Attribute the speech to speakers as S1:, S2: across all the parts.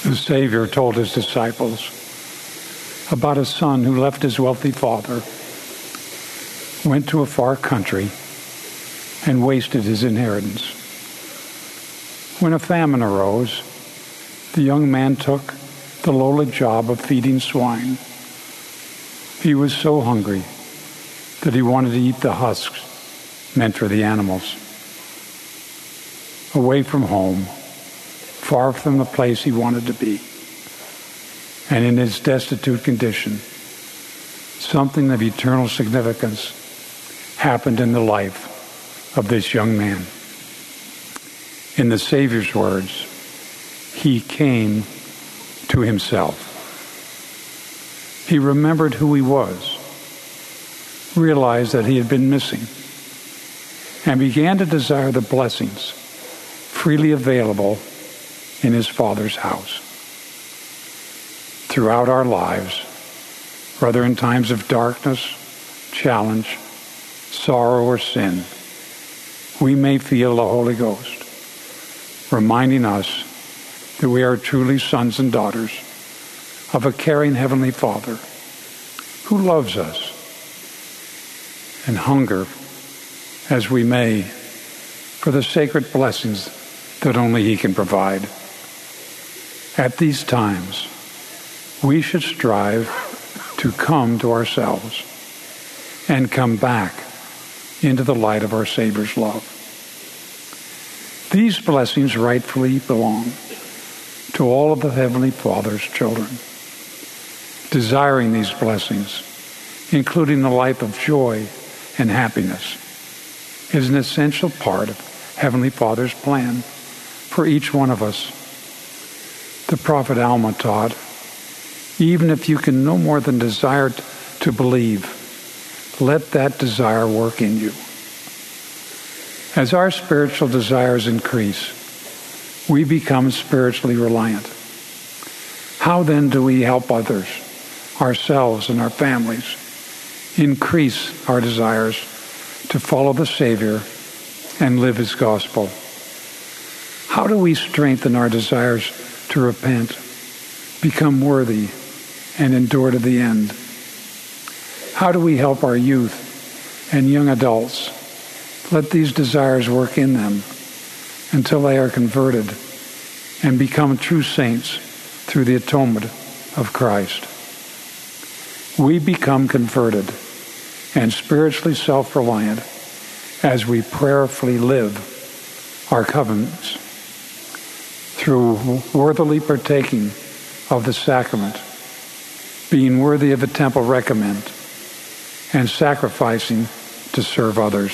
S1: The Savior told his disciples about a son who left his wealthy father, went to a far country, and wasted his inheritance. When a famine arose, the young man took the lowly job of feeding swine. He was so hungry that he wanted to eat the husks meant for the animals. Away from home, far from the place he wanted to be, and in his destitute condition, something of eternal significance happened in the life of this young man. In the Savior's words, he came to himself. He remembered who he was, realized that he had been missing, and began to desire the blessings freely available in his Father's house. Throughout our lives, whether in times of darkness, challenge, sorrow, or sin, we may feel the Holy Ghost, reminding us that we are truly sons and daughters of a caring Heavenly Father who loves us, and hunger as we may for the sacred blessings that only He can provide. At these times, we should strive to come to ourselves and come back into the light of our Savior's love. These blessings rightfully belong to all of the Heavenly Father's children. Desiring these blessings, including the life of joy and happiness, is an essential part of Heavenly Father's plan for each one of us. The prophet Alma taught, even if you can no more than desire to believe, let that desire work in you. As our spiritual desires increase, we become spiritually reliant. How then do we help others, ourselves, and our families increase our desires to follow the Savior and live His gospel? How do we strengthen our desires to repent, become worthy, and endure to the end? How do we help our youth and young adults let these desires work in them until they are converted and become true saints through the atonement of Christ? We become converted and spiritually self-reliant as we prayerfully live our covenants through worthily partaking of the sacrament, being worthy of a temple recommend, and sacrificing to serve others.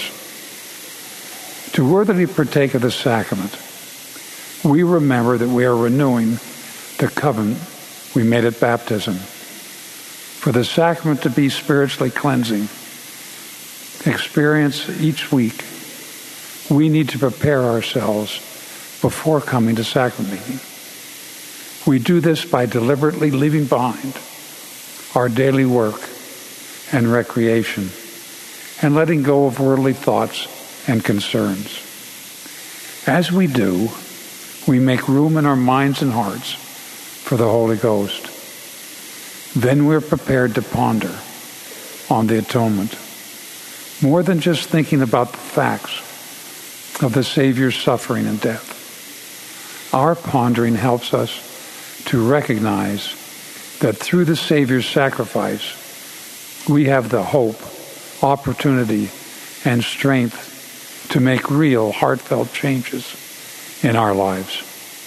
S1: To worthily partake of the sacrament, we remember that we are renewing the covenant we made at baptism. For the sacrament to be spiritually cleansing experience each week, we need to prepare ourselves before coming to sacrament meeting. We do this by deliberately leaving behind our daily work and recreation and letting go of worldly thoughts and concerns. As we do, we make room in our minds and hearts for the Holy Ghost. Then we're prepared to ponder on the atonement, more than just thinking about the facts of the Savior's suffering and death. Our pondering helps us to recognize that through the Savior's sacrifice, we have the hope, opportunity, and strength to make real, heartfelt changes in our lives.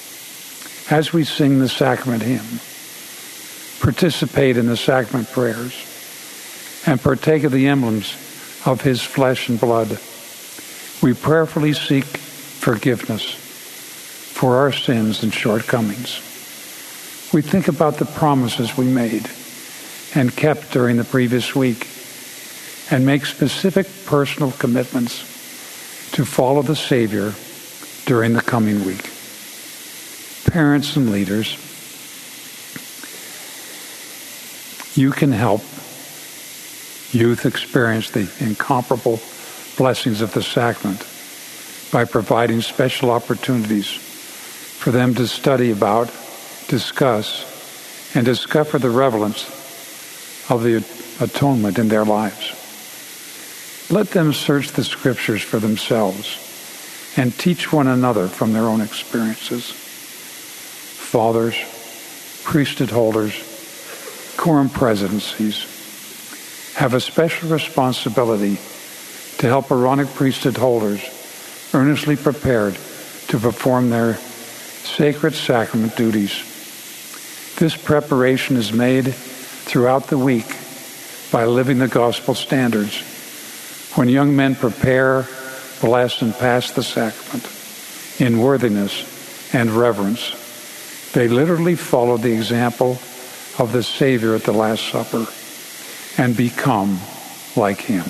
S1: As we sing the sacrament hymn, participate in the sacrament prayers, and partake of the emblems of His flesh and blood, we prayerfully seek forgiveness for our sins and shortcomings. We think about the promises we made and kept during the previous week and make specific personal commitments to follow the Savior during the coming week. Parents and leaders, you can help youth experience the incomparable blessings of the sacrament by providing special opportunities for them to study about, discuss, and discover the relevance of the atonement in their lives. Let them search the Scriptures for themselves and teach one another from their own experiences. Fathers, priesthood holders, quorum presidencies have a special responsibility to help Aaronic priesthood holders earnestly prepared to perform their sacred sacrament duties. This preparation is made throughout the week by living the gospel standards. When young men prepare, bless, and pass the sacrament in worthiness and reverence, they literally follow the example of the Savior at the Last Supper and become like him.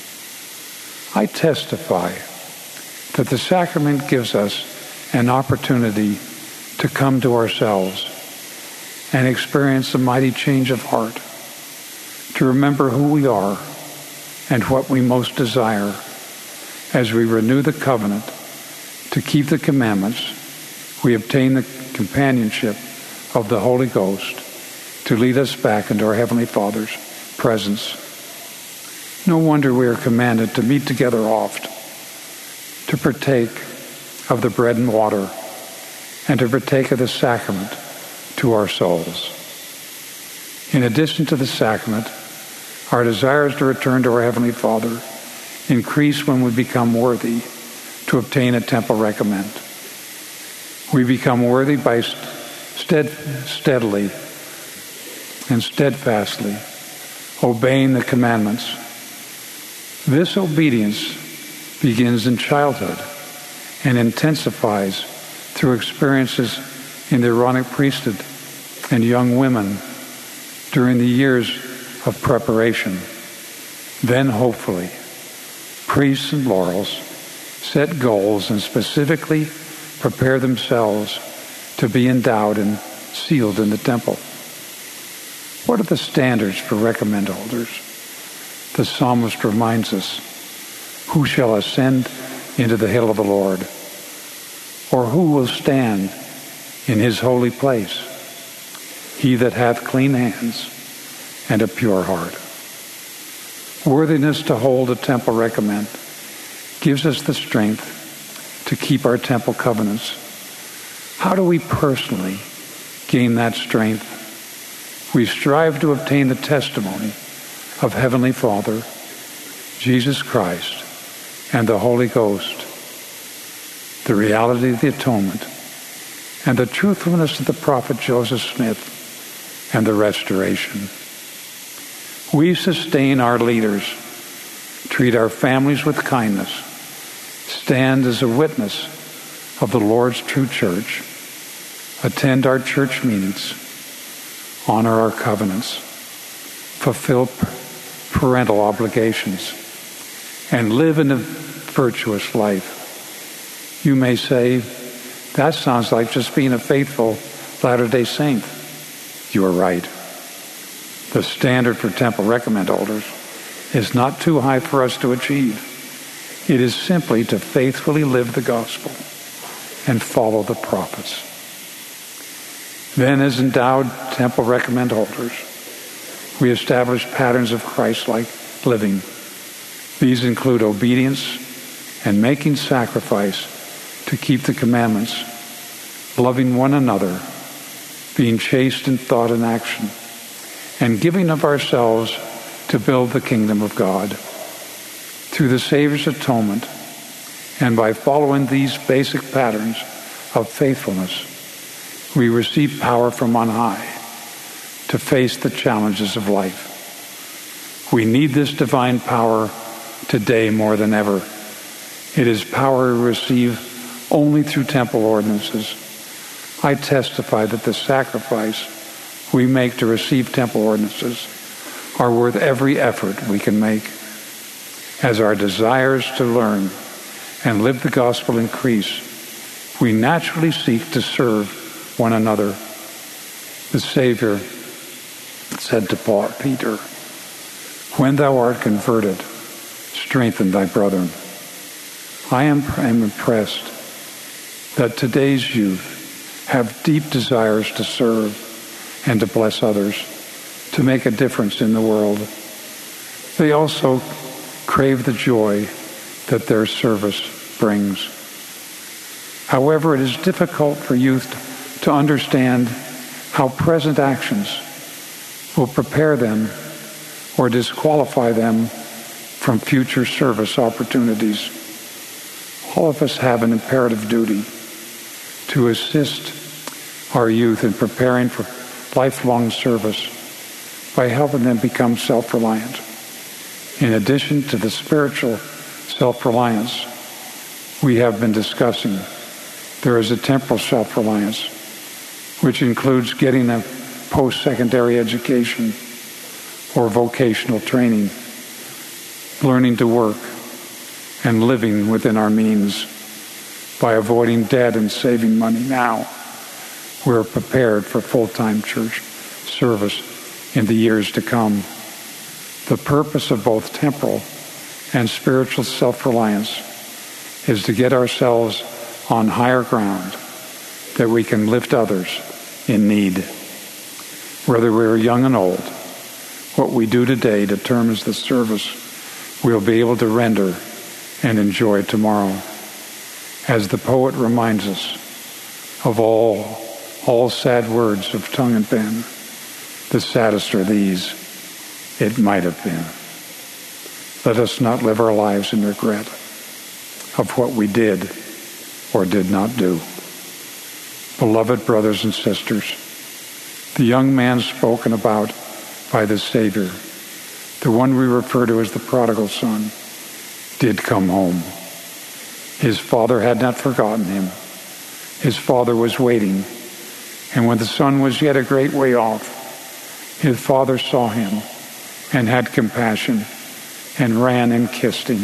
S1: I testify that the sacrament gives us an opportunity to come to ourselves and experience a mighty change of heart, to remember who we are and what we most desire as we renew the covenant, to keep the commandments. We obtain the companionship of the Holy Ghost to lead us back into our Heavenly Father's presence. No wonder we are commanded to meet together oft, to partake of the bread and water, and to partake of the sacrament to our souls. In addition to the sacrament, our desires to return to our Heavenly Father increase when we become worthy to obtain a temple recommend. We become worthy by steadily and steadfastly obeying the commandments. This obedience begins in childhood and intensifies through experiences in the Aaronic priesthood and young women during the years of preparation. Then, hopefully, priests and laurels set goals and specifically prepare themselves to be endowed and sealed in the temple. What are the standards for recommend holders? The psalmist reminds us, "Who shall ascend into the hill of the Lord? Or who will stand in his holy place? He that hath clean hands and a pure heart." Worthiness to hold a temple recommend gives us the strength to keep our temple covenants. How do we personally gain that strength? We strive to obtain the testimony of Heavenly Father, Jesus Christ, and the Holy Ghost, the reality of the atonement, and the truthfulness of the prophet Joseph Smith, and the restoration. We sustain our leaders, treat our families with kindness, stand as a witness of the Lord's true church, attend our church meetings, honor our covenants, fulfill parental obligations, and live in a virtuous life. You may say, that sounds like just being a faithful Latter-day Saint. You are right. The standard for temple recommend holders is not too high for us to achieve. It is simply to faithfully live the gospel and follow the prophets. Then, as endowed temple recommend holders, we establish patterns of Christ-like living. These include obedience and making sacrifice to keep the commandments, loving one another, being chaste in thought and action, and giving of ourselves to build the kingdom of God. Through the Savior's atonement, and by following these basic patterns of faithfulness, we receive power from on high to face the challenges of life. We need this divine power today more than ever. It is power we receive only through temple ordinances. I testify that the sacrifice we make to receive temple ordinances are worth every effort we can make. As our desires to learn and live the gospel increase, we naturally seek to serve one another. The Savior said to Peter, "When thou art converted, strengthen thy brethren." I am impressed that today's youth have deep desires to serve and to bless others, to make a difference in the world. They also crave the joy that their service brings. However, it is difficult for youth to understand how present actions will prepare them or disqualify them from future service opportunities. All of us have an imperative duty to assist our youth in preparing for lifelong service by helping them become self-reliant. In addition to the spiritual self-reliance we have been discussing, there is a temporal self-reliance, which includes getting a post-secondary education or vocational training, learning to work, and living within our means. By avoiding debt and saving money now, we're prepared for full-time church service in the years to come. The purpose of both temporal and spiritual self-reliance is to get ourselves on higher ground that we can lift others in need. Whether we're young and old, what we do today determines the service we'll be able to render and enjoy tomorrow. As the poet reminds us of all sad words of tongue and pen, the saddest are these: it might have been. Let us not live our lives in regret of what we did or did not do. Beloved brothers and sisters, the young man spoken about by the Savior, the one we refer to as the prodigal son, did come home. His father had not forgotten him. His father was waiting, and when the son was yet a great way off, his father saw him and had compassion and ran and kissed him.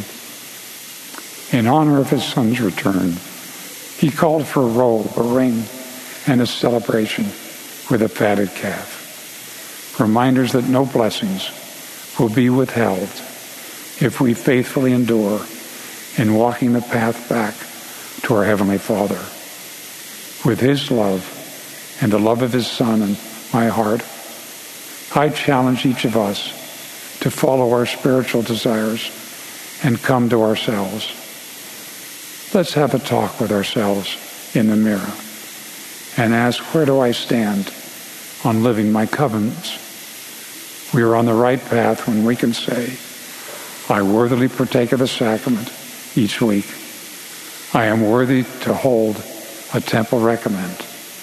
S1: In honor of his son's return, he called for a robe, a ring, and a celebration with a fatted calf. Reminders that no blessings will be withheld if we faithfully endure in walking the path back to our Heavenly Father. With His love and the love of His Son in my heart, I challenge each of us to follow our spiritual desires and come to ourselves. Let's have a talk with ourselves in the mirror and ask, where do I stand on living my covenants? We are on the right path when we can say, I worthily partake of the sacrament each week. I am worthy to hold a temple recommend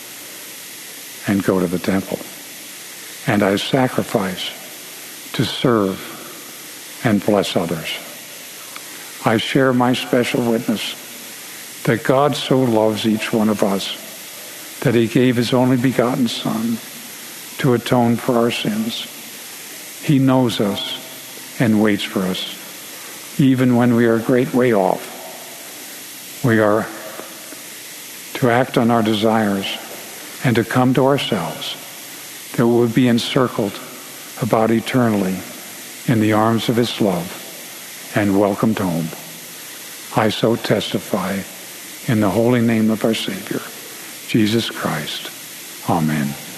S1: and go to the temple. And I sacrifice to serve and bless others. I share my special witness that God so loves each one of us that He gave His only begotten Son to atone for our sins. He knows us and waits for us, even when we are a great way off. We are to act on our desires and to come to ourselves, that we will be encircled about eternally in the arms of His love and welcomed home. I so testify in the holy name of our Savior, Jesus Christ. Amen.